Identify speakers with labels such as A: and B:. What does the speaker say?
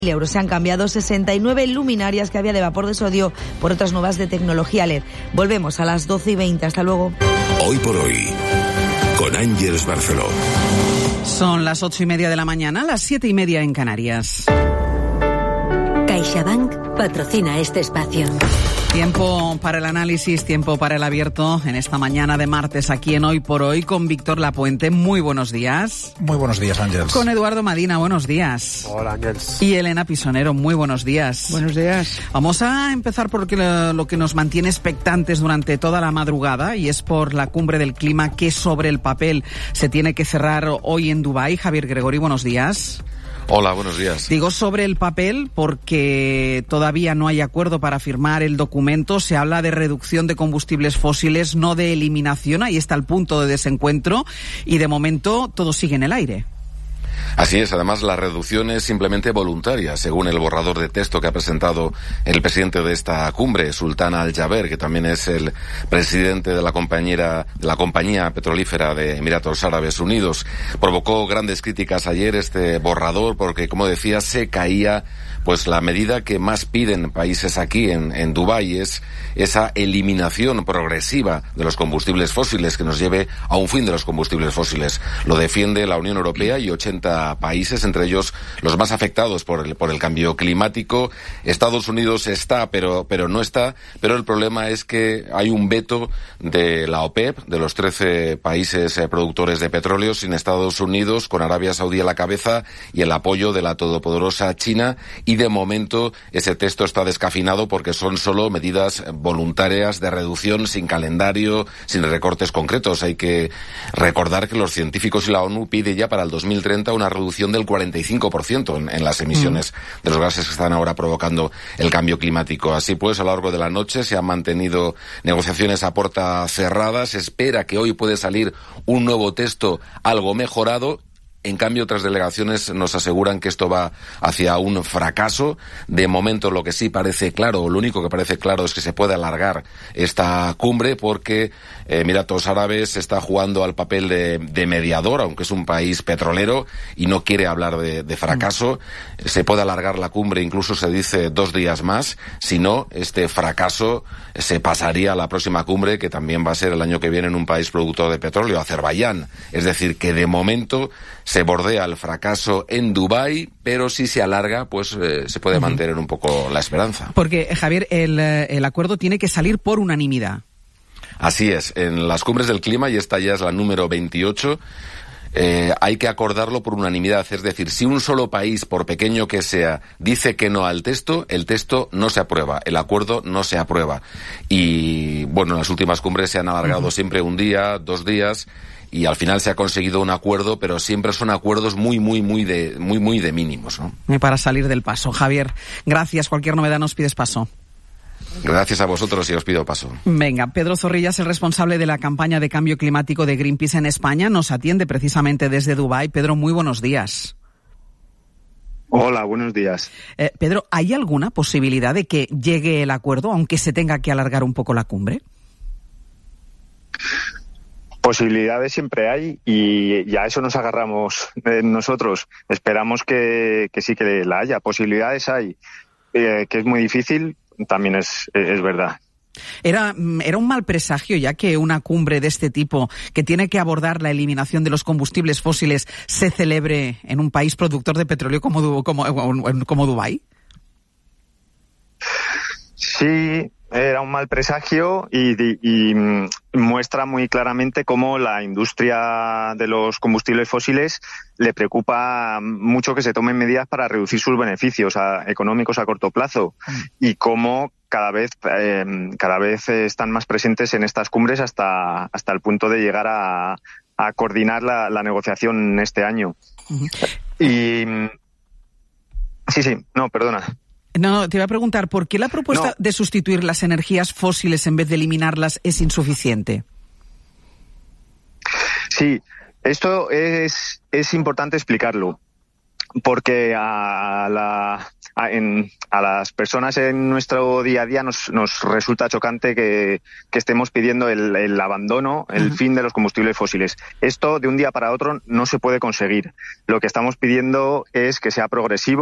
A: euros. Se han cambiado 69 luminarias que había de vapor de sodio por otras nuevas de tecnología LED. Volvemos a las 12:20. Hasta luego.
B: Hoy por hoy, con Ángeles Barceló.
C: Son las 8:30 de la mañana, las 7:30 en Canarias.
D: CaixaBank patrocina este espacio.
C: Tiempo para el análisis, tiempo para el abierto en esta mañana de martes aquí en Hoy por Hoy con Víctor Lapuente. Muy buenos días.
E: Muy buenos días, Ángeles.
C: Con Eduardo Madina, buenos días.
F: Hola, Ángeles.
C: Y Elena Pisonero, muy buenos días.
G: Buenos días.
C: Vamos a empezar por lo que nos mantiene expectantes durante toda la madrugada, y es por la cumbre del clima que sobre el papel se tiene que cerrar hoy en Dubái. Javier Gregori, buenos días.
H: Hola, buenos días.
C: Digo sobre el papel porque todavía no hay acuerdo para firmar el documento. Se habla de reducción de combustibles fósiles, no de eliminación. Ahí está el punto de desencuentro y de momento todo sigue en el aire.
H: Así es, además la reducción es simplemente voluntaria, según el borrador de texto que ha presentado el presidente de esta cumbre, Sultan Al-Jaber, que también es el presidente de la compañía petrolífera de Emiratos Árabes Unidos. Provocó grandes críticas ayer este borrador porque, como decía, se caía pues la medida que más piden países aquí en Dubái, es esa eliminación progresiva de los combustibles fósiles que nos lleve a un fin de los combustibles fósiles. Lo defiende la Unión Europea y 80 países, entre ellos los más afectados por el cambio climático. Estados Unidos está, pero no está, pero el problema es que hay un veto de la OPEP, de los 13 países productores de petróleo, sin Estados Unidos, con Arabia Saudí a la cabeza y el apoyo de la todopoderosa China, y de momento ese texto está descafeinado porque son solo medidas voluntarias de reducción, sin calendario, sin recortes concretos. Hay que recordar que los científicos y la ONU piden ya para el 2030 una reducción del 45% en las emisiones de los gases que están ahora provocando el cambio climático. Así pues, a lo largo de la noche se han mantenido negociaciones a puerta cerrada. Se espera que hoy puede salir un nuevo texto algo mejorado. En cambio, otras delegaciones nos aseguran que esto va hacia un fracaso. De momento, lo que sí parece claro, o lo único que parece claro, es que se puede alargar esta cumbre porque Emiratos Árabes está jugando al papel de mediador, aunque es un país petrolero y no quiere hablar de fracaso. Se puede alargar la cumbre, incluso se dice 2 días más. Si no, este fracaso se pasaría a la próxima cumbre, que también va a ser el año que viene en un país productor de petróleo, Azerbaiyán. Es decir, que de momento se bordea el fracaso en Dubái, pero si se alarga, pues se puede mantener un poco la esperanza.
C: Porque, Javier, el acuerdo tiene que salir por unanimidad.
H: Así es, en las cumbres del clima, y esta ya es la número 28, hay que acordarlo por unanimidad. Es decir, si un solo país, por pequeño que sea, dice que no al texto, el texto no se aprueba, el acuerdo no se aprueba. Y, bueno, en las últimas cumbres se han alargado siempre un día, 2 días, y al final se ha conseguido un acuerdo, pero siempre son acuerdos muy de mínimos, ¿no?
C: Y para salir del paso. Javier, gracias. Cualquier novedad nos pides paso.
H: Gracias a vosotros y os pido paso.
C: Venga, Pedro Zorrilla es el responsable de la campaña de cambio climático de Greenpeace en España. Nos atiende precisamente desde Dubái. Pedro, muy buenos días.
F: Hola, buenos días.
C: Pedro, ¿hay alguna posibilidad de que llegue el acuerdo, aunque se tenga que alargar un poco la cumbre?
F: Posibilidades siempre hay y a eso nos agarramos nosotros. Esperamos que sí que la haya. Posibilidades hay. Que es muy difícil, también es verdad.
C: Era un mal presagio ya que una cumbre de este tipo, que tiene que abordar la eliminación de los combustibles fósiles, se celebre en un país productor de petróleo como Dubái.
F: Sí, era un mal presagio y muestra muy claramente cómo la industria de los combustibles fósiles le preocupa mucho que se tomen medidas para reducir sus beneficios económicos a corto plazo y cómo cada vez están más presentes en estas cumbres hasta el punto de llegar a coordinar la negociación este año. Y perdona.
C: No, te iba a preguntar, ¿por qué la propuesta de sustituir las energías fósiles en vez de eliminarlas es insuficiente?
F: Sí, esto es importante explicarlo, porque a las personas en nuestro día a día nos resulta chocante que estemos pidiendo el abandono, el fin de los combustibles fósiles. Esto de un día para otro no se puede conseguir. Lo que estamos pidiendo es que sea progresivo.